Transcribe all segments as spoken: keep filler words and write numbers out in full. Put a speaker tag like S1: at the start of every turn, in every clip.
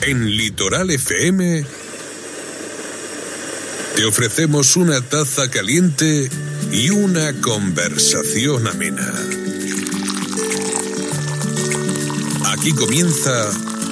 S1: En Litoral F M te ofrecemos una taza caliente y una conversación amena. Aquí comienza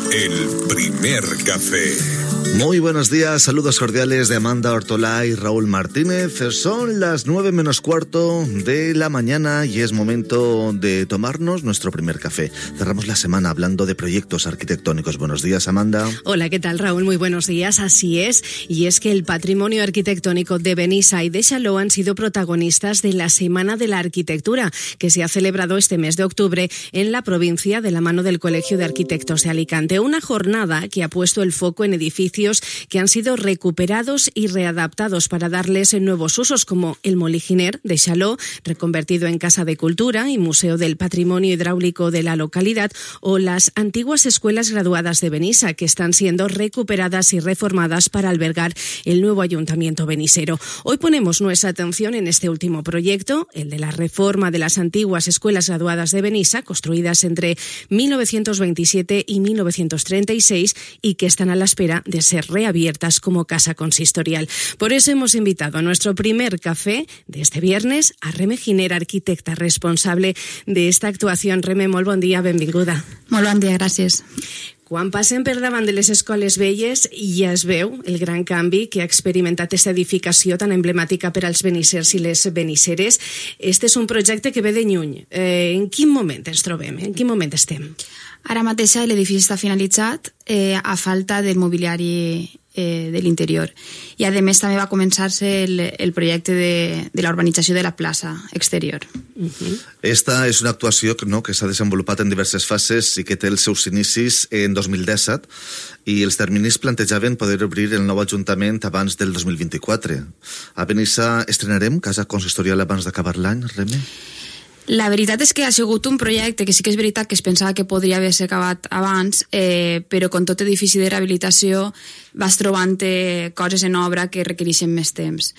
S1: el primer café.
S2: Muy buenos días, saludos cordiales de Amanda Ortolá y Raúl Martínez. Son las nueve menos cuarto de la mañana y es momento de tomarnos nuestro primer café. Cerramos la semana hablando de proyectos arquitectónicos. Buenos días, Amanda.
S3: Hola, ¿qué tal, Raúl? Muy buenos días. Así es, y es que el patrimonio arquitectónico de Benissa y de Xaló han sido protagonistas de la Semana de la Arquitectura, que se ha celebrado este mes de octubre en la provincia de la mano del Colegio de Arquitectos de Alicante. Una jornada que ha puesto el foco en edificios que han sido recuperados y readaptados para darles nuevos usos, como el Moliginer de Xaló, reconvertido en Casa de Cultura y Museo del Patrimonio Hidráulico de la localidad, o las antiguas escuelas graduadas de Benissa, que están siendo recuperadas y reformadas para albergar el nuevo ayuntamiento benisero. Hoy ponemos nuestra atención en este último proyecto, el de la reforma de las antiguas escuelas graduadas de Benissa, construidas entre mil novecientos veintisiete y mil novecientos treinta y seis, y que están a la espera de ser reabiertas como casa consistorial. Por eso hemos invitado a nuestro primer café de este viernes a Reme Giner, arquitecta responsable de esta actuación. Reme, molt bon dia, benvinguda.
S4: Molt bon dia, gràcies.
S3: Quan passem per davant de les escoles velles ja es veu el gran canvi que ha experimentat aquesta edificació tan emblemàtica per als benissers i les benisseres. Este és un projecte que ve de lluny. Eh, en quin moment ens trobem? En quin moment estem?
S4: Ara mateix l'edifici està finalitzat eh, a falta del mobiliari eh, de l'interior. I a més també va començar-se el, el projecte de, de la urbanització de la plaça exterior.
S2: Uh-huh. Esta és una actuació no, que s'ha desenvolupat en diverses fases i que té els seus inicis en dos mil disset i els terminis plantejaven poder obrir el nou ajuntament abans del dos mil vint-i-quatre. A Benissa estrenarem casa consistorial abans d'acabar l'any, Reme?
S4: La veritat és que ha sigut un projecte que sí que és veritat que es pensava que podria haver-se acabat abans, eh, però com tot edifici de rehabilitació vas trobant coses en obra que requereixen més temps.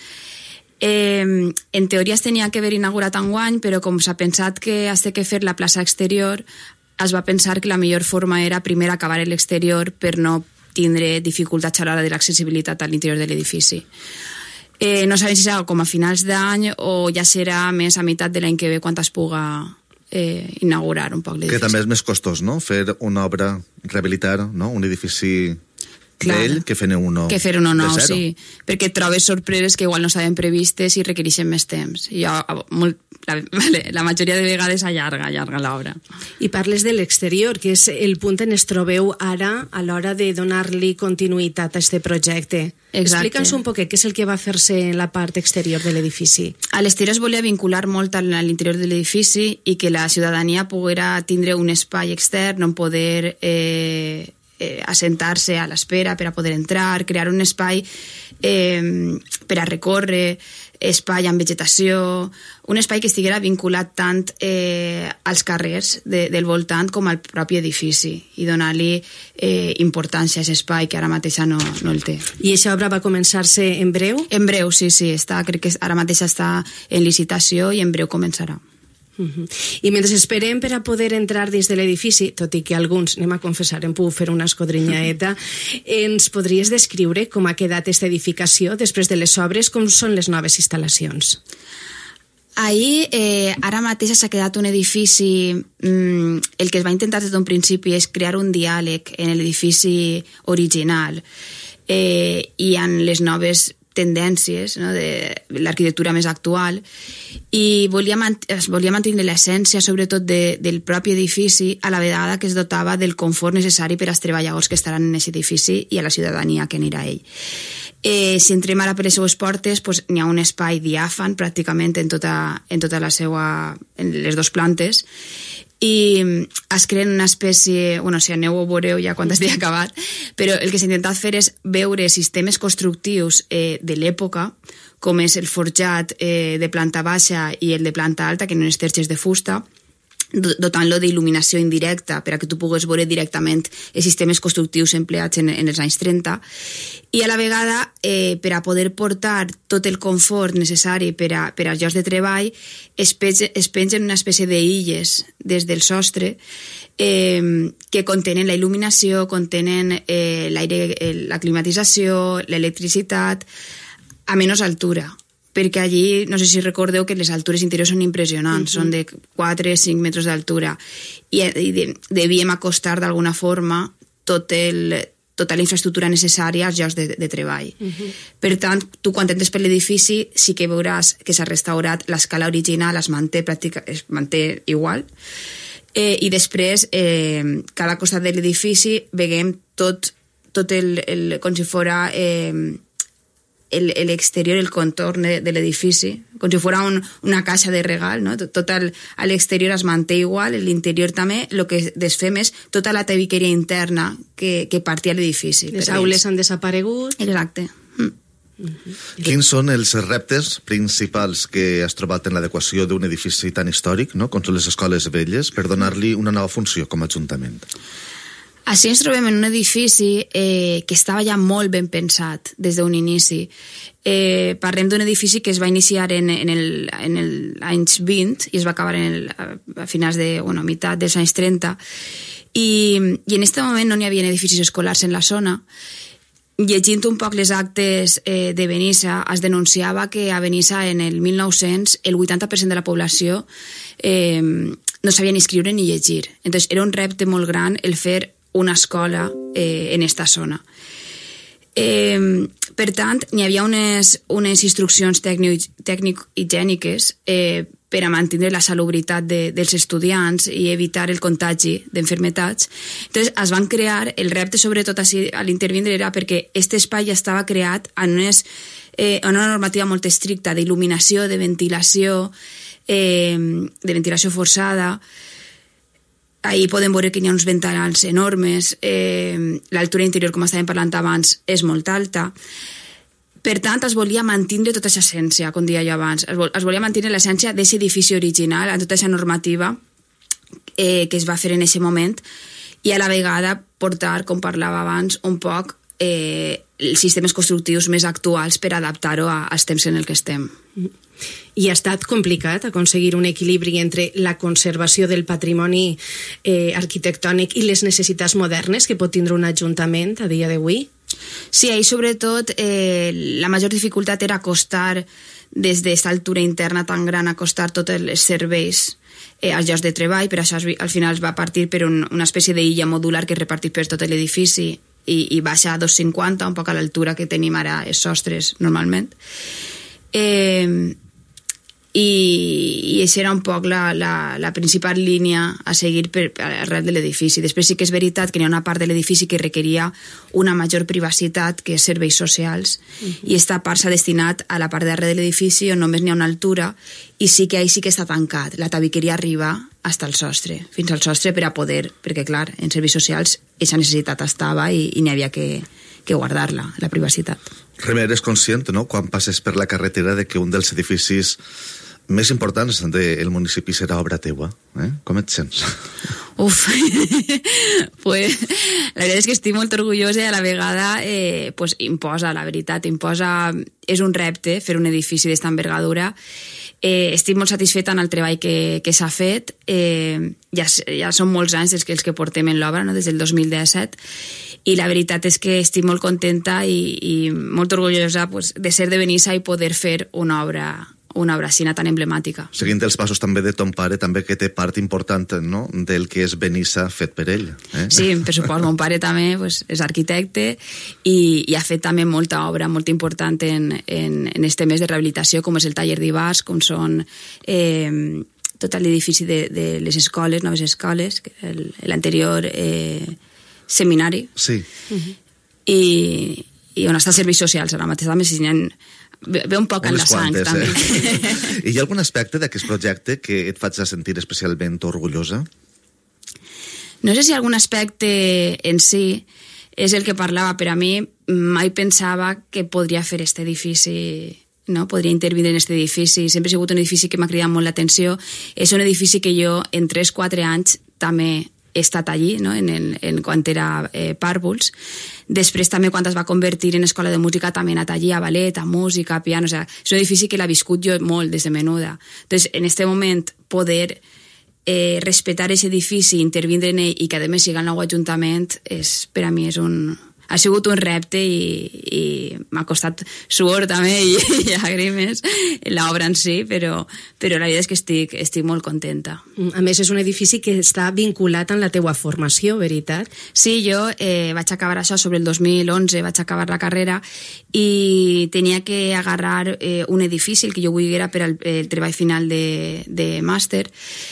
S4: Eh, en teoria es tenia que haver inaugurat enguany, però com s'ha pensat que has de fer la plaça exterior, es va pensar que la millor forma era primer acabar l'exterior per no tindre dificultats a l'hora de l'accessibilitat a l'interior de l'edifici. Eh, no sabem si serà com a finals d'any o ja serà més a meitat de l'any que ve quan es puga eh, inaugurar un poc l'edifici.
S2: Que també és més costós, no?, fer una obra, rehabilitar, no?, un edifici vell que fer uno
S4: que fer uno nou, sí, perquè et trobes sorpreses que igual no s'havien previstes i requereixen més temps. I jo, molt, la, vale, la majoria de vegades allarga, allarga l'obra.
S3: I parles de l'exterior, que és el punt en es trobeu ara a l'hora de donar-li continuïtat a aquest projecte.
S4: Exacte.
S3: Explica'ns un poquet què és el que va fer-se en la part exterior de l'edifici.
S4: A l'exterior es volia vincular molt a l'interior de l'edifici i que la ciutadania poguera tindre un espai extern on poder eh, eh, assentar-se a l'espera per a poder entrar, crear un espai eh, per a recórrer, espai amb vegetació, un espai que estiguera vinculat tant eh, als carrers de, del voltant com al propi edifici i donar-li eh, importància a aquest espai que ara mateix no, no el té.
S3: I aquesta obra va començar-se en breu?
S4: En breu, sí, sí. Està, crec que ara mateix està en licitació i en breu començarà.
S3: Uh-huh. I mentre esperem per a poder entrar dins de l'edifici, tot i que alguns, anem a confessar, hem pogut fer una escodrinyaeta, ens podries descriure com ha quedat aquesta edificació després de les obres, com són les noves instal·lacions?
S4: Ahir, eh, ara mateix s'ha quedat un edifici, mm, el que es va intentar des d'un principi és crear un diàleg en l'edifici original eh, i en les noves tendències, no, de l'arquitectura més actual, i volia, es volia mantenir l'essència sobretot de, del propi edifici a la vegada que es dotava del confort necessari per als treballadors que estaran en aquest edifici i a la ciutadania que anirà a ell. Eh, si entrem ara per les seues portes, pues, n'hi ha un espai diàfan pràcticament en tota, en tota la seva, en les dues plantes, i es creen una espècie, bueno, si aneu o veureu ja quan estigui acabat, però el que s'ha intentat fer és veure sistemes constructius eh, de l'època, com és el forjat eh, de planta baixa i el de planta alta, que eren unes terxes de fusta, dotant-lo d'il·luminació indirecta per a que tu puguis veure directament els sistemes constructius empleats en, en els anys trenta, i a la vegada eh, per a poder portar tot el confort necessari per a, per als llocs de treball es, pege, es pengen una espècie d'illes des del sostre eh, que contenen la il·luminació, contenen eh, l'aire, la climatització, l'electricitat a menys altura, perquè allí, no sé si recordeu que les altures interiors són impressionants, uh-huh. són de quatre a cinc metres d'altura, i, i de, devíem acostar d'alguna forma tot el, tota la infraestructura necessària als llocs de, de treball. Uh-huh. Per tant, tu quan entres per l'edifici sí que veuràs que s'ha restaurat l'escala original, es manté, pràctica, es manté igual, eh, i després, eh, cada costat de l'edifici veiem tot, tot el, el, com si fora... Eh, l'exterior, el contorn de, de l'edifici, com si fos un, una caixa de regal, no? Tot, tot el, a l'exterior es manté igual, l'interior també, el que desfem és tota la tabiqueria interna que, que partia l'edifici.
S3: Les aules han desaparegut.
S4: Exacte. Mm.
S2: Mm-hmm. Quins són els reptes principals que has trobat en l'adequació d'un edifici tan històric, no? Com són les escoles velles, per donar-li una nova funció com a ajuntament?
S4: Així ens trobem en un edifici eh, que estava ja molt ben pensat des d'un inici. Eh, parlem d'un edifici que es va iniciar en, en, el, en el anys vint i es va acabar en el, a finals de, bueno, a meitat dels anys trenta, i, i en aquest moment no n'hi havia edificis escolars en la zona. Llegint un poc les actes eh, de Benissa, es denunciava que a Benissa en el mil nou-cents el vuitanta per cent de la població eh, no sabia ni escriure ni llegir. Entonces era un repte molt gran el fer una escola eh, en esta zona. Eh, per tant, n'hi havia unes, unes instruccions tècnic-higièniques eh, per a mantenir la salubritat de, dels estudiants i evitar el contagi d'enfermetats. Entonces, es van crear, el repte sobretot així, a l'intervindre era perquè aquest espai ja estava creat en, unes, eh, en una normativa molt estricta d'il·luminació, de ventilació, eh, de ventilació forçada. Ahí podem veure que hi ha uns ventanals enormes, eh, l'altura interior, com estàvem parlant abans, és molt alta. Per tant, es volia mantenir tota aquesta essència, com deia jo abans. Es, vol, es volia mantenir l'essència d'aquest edifici original, amb tota aquesta normativa eh, que es va fer en aquest moment, i a la vegada portar, com parlava abans, un poc eh, els sistemes constructius més actuals per adaptar-ho als temps en el que estem.
S3: I ha estat complicat aconseguir un equilibri entre la conservació del patrimoni eh, arquitectònic i les necessitats modernes que pot tindre un ajuntament a dia d'avui?
S4: Sí, ahí sobretot eh, la major dificultat era acostar des d'aquesta altura interna tan gran, acostar tots els serveis eh, als llocs de treball. Per això al final es va partir per un, una espècie d'illa modular que es repartís per tot l'edifici i, i baixa a dos coma cinquanta, un poc a l'altura que tenim ara els sostres normalment. Eh, i, i això era un poc la, la, la principal línia a seguir per, arrel de l'edifici. Després sí que és veritat que hi ha una part de l'edifici que requeria una major privacitat, que és serveis socials, uh-huh. i aquesta part s'ha destinat a la part d'arrel de l'edifici on només n'hi ha una altura, i sí que ahí sí que està tancat. La tabiqueria arriba fins al sostre, fins al sostre per a poder, perquè clar, en serveis socials aquesta necessitat estava i, i n'hi havia que, que guardar-la, la privacitat.
S2: Remer, és conscient, no?, quan passes per la carretera de que un dels edificis més importants del municipi serà obra teua, eh? Com et sents?
S4: Uf, pues, la veritat és que estic molt orgullosa i a la vegada eh, pues, imposa, la veritat, imposa, és un repte fer un edifici d'esta envergadura. Eh, estic molt satisfeta en el treball que, que s'ha fet, eh, ja, ja són molts anys els que, els que portem en l'obra, no? Des del dos mil disset, i la veritat és que estic molt contenta i, i molt orgullosa pues, de ser de Benissa i poder fer una obra una obra així tan emblemàtica.
S2: Seguint els passos també de ton pare, també que té part important, no?, del que és Benissa fet per ell. Eh?
S4: Sí, per supost, mon pare també pues, és arquitecte i, i ha fet també molta obra molt important en, en, en els temes de rehabilitació, com és el taller d'Ibars, com són eh, tot l'edifici de, de les escoles, noves escoles, l'anterior eh, seminari.
S2: Sí.
S4: Uh-huh. I, i on estan els serveis socials ara mateix, també si n'hi ha ve un poc en la sang,
S2: quantes,
S4: també.
S2: Eh? I hi ha algun aspecte d'aquest projecte que et faig sentir especialment orgullosa?
S4: No sé si algun aspecte en si és el que parlava. Per a mi mai pensava que podria fer aquest edifici no? Podria intervindre en aquest edifici. Sempre ha sigut un edifici que m'ha cridat molt l'atenció. És un edifici que jo en tres quatre anys també he estat allí, no? en, el, en quan era eh, pàrvuls. Després també quan es va convertir en escola de música també he anat allí a ballet, a música, a piano. O sea, és un edifici que l'ha viscut jo molt des de menuda. Entonces, en aquest moment poder eh, respetar aquest edifici, intervindre en ell i que a més siga el nou ajuntament, és, per a mi és un... ha sigut un repte i, i m'ha costat suor també i, i llàgrimes l'obra en si, però, però la veritat és que estic, estic molt contenta.
S3: A més, és un edifici que està vinculat amb la teua formació, veritat?
S4: Sí, jo eh, vaig acabar això sobre el dos mil onze, vaig acabar la carrera i tenia que agarrar eh, un edifici, el que jo vull era per al el treball final de, de màster,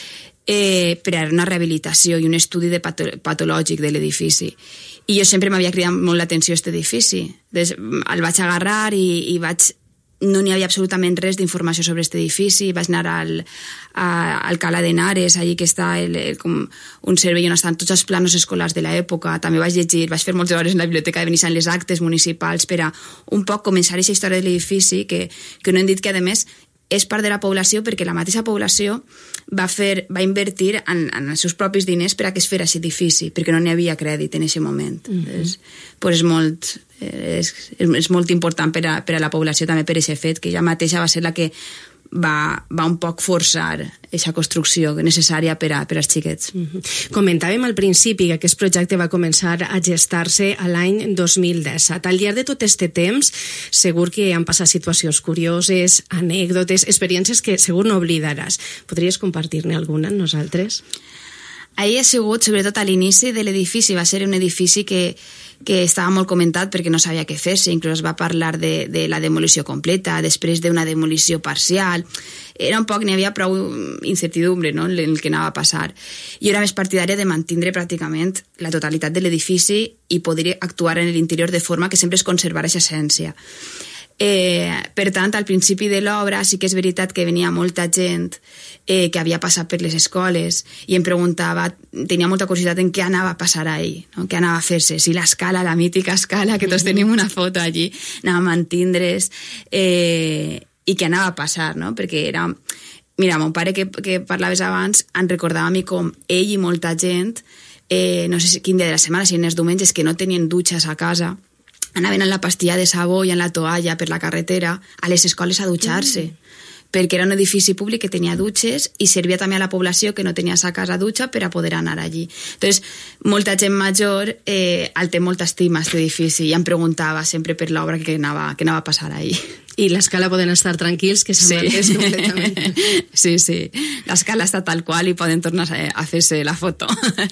S4: eh, per a una rehabilitació i un estudi de pato patològic de l'edifici. I jo sempre m'havia cridat molt l'atenció a aquest edifici. Des, el vaig agarrar i, i vaig... no n'hi havia absolutament res d'informació sobre aquest edifici. Vaig anar al, a, al Cala d'Henares, allí que està el, el, com un servei on estan tots els planos escolars de l'època. També vaig llegir, vaig fer moltes hores en la biblioteca de Benissa en les actes municipals per a un poc començar aquesta història de l'edifici, que, que no hem dit que, a més, és part de la població perquè la mateixa població va, fer, va invertir en, en els seus propis diners per a que es fera aquest edifici, perquè no n'hi havia crèdit en aquest moment. Mm-hmm. és, pues és, molt, és, és molt important per a, per a la població també per aquest fet, que ella mateixa va ser la que va, va un poc forçar aquesta construcció necessària per, a, per als xiquets.
S3: Mm-hmm. Comentàvem al principi que aquest projecte va començar a gestar-se a l'any dos mil disset. Al llarg de tot aquest temps, segur que han passat situacions curioses, anècdotes, experiències que segur no oblidaràs. Podries compartir-ne alguna amb nosaltres?
S4: Ahir ha sigut, sobretot a l'inici de l'edifici, va ser un edifici que, que estava molt comentat perquè no sabia què fer-se, inclús es va parlar de, de la demolició completa, després d'una demolició parcial. Era un poc, n'hi havia prou incertidumbre, no?, en el que anava a passar. Jo era més partidària de mantindre pràcticament la totalitat de l'edifici i poder actuar en l'interior de forma que sempre es conservara aquesta essència. Eh, per tant, al principi de l'obra sí que és veritat que venia molta gent eh, que havia passat per les escoles i em preguntava, tenia molta curiositat en què anava a passar ahí, no? Què anava a fer-se, si l'escala, la mítica escala, que tots tenim una foto allí, anava a mantindre's, eh, i què anava a passar, no? Perquè era... Mira, mon pare, que, que parlaves abans, em recordava a mi com ell i molta gent, eh, no sé quin dia de la setmana, si en els diumenges, que no tenien dutxes a casa, anaven amb la pastilla de sabó i amb la toalla per la carretera a les escoles a dutxar-se, mm. perquè era un edifici públic que tenia dutxes i servia també a la població que no tenia a casa dutxa per a poder anar allí. Entonces, molta gent major eh, el té molta estima, aquest edifici, i em preguntava sempre per l'obra que anava, que anava a passar ahí.
S3: I l'escala poden estar tranquils, que s'ha malmès sí. completament.
S4: Sí, sí. L'escala està tal qual i poden tornar a fer-se la foto.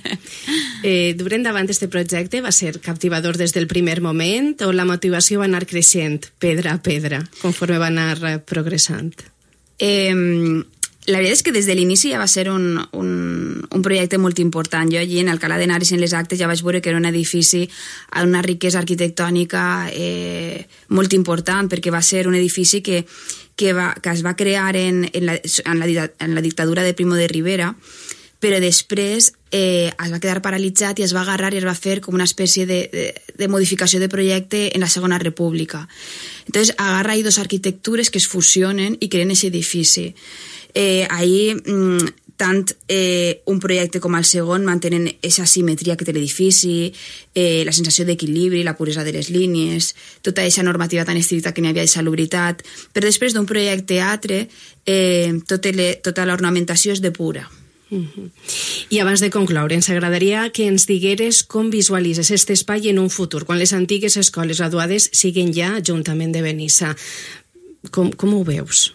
S3: eh, dur endavant este projecte va ser captivador des del primer moment o la motivació va anar creixent pedra a pedra conforme va anar progressant?
S4: Eh, la veritat és que des de l'inici ja va ser un, un, un projecte molt important. Jo allí en Alcalá de Henares en les actes ja vaig veure que era un edifici amb una riquesa arquitectònica eh, molt important, perquè va ser un edifici que, que, va, que es va crear en, en, la, en, la, en la dictadura de Primo de Rivera, però després eh, es va quedar paralitzat i es va agarrar i es va fer com una espècie de, de, de modificació de projecte en la Segona República. Entonces agarra ahí dos arquitectures que es fusionen i creen aquest edifici. Eh, ahí mm, tant eh, un projecte com el segon mantenen aquesta simetria que té l'edifici, eh, la sensació d'equilibri, la puresa de les línies, tota aquesta normativa tan estricta que n'hi havia de salubritat, però després d'un projecte altre eh, tota, le, tota l'ornamentació és de pura.
S3: Uh-huh. I abans de concloure, ens agradaria que ens digueres com visualitzes aquest espai en un futur, quan les antigues escoles graduades siguen ja Ajuntament de Benissa. Com, com ho veus?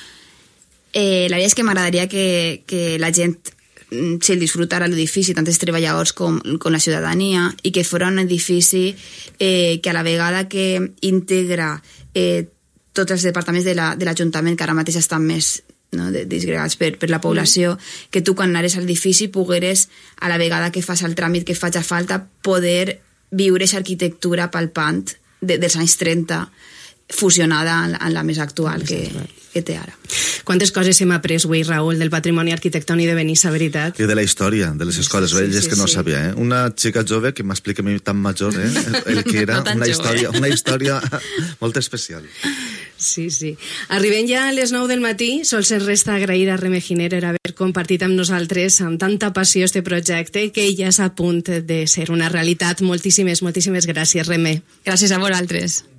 S4: Eh, la veritat és que m'agradaria que, que la gent se'l disfrutara l'edifici, tant els treballadors com, com la ciutadania, i que fos un edifici eh, que a la vegada que integra eh, tots els departaments de l'Ajuntament, la, que ara mateix estan més no, disgregats per, per la població, mm. que tu quan anaves a l'edifici pogueres, a la vegada que fas el tràmit que faci falta, poder viure aquesta arquitectura palpant de, dels anys trenta, fusionada en, en la més actual que, que té ara.
S3: Quantes coses hem après avui, Raül, del patrimoni arquitectònic de Benissa, veritat?
S2: I de la història, de les escoles sí, velles, sí, que no sí. sabia, eh? Una xica jove que m'explica a mi tan major, eh? El que era no una, història, una història molt especial.
S3: Sí, sí. Arribem ja a les nou del matí. Sols ens resta agrair a Remé Giner per haver compartit amb nosaltres amb tanta passió este projecte que ja és a punt de ser una realitat. Moltíssimes, moltíssimes gràcies, Remé.
S4: Gràcies a vosaltres.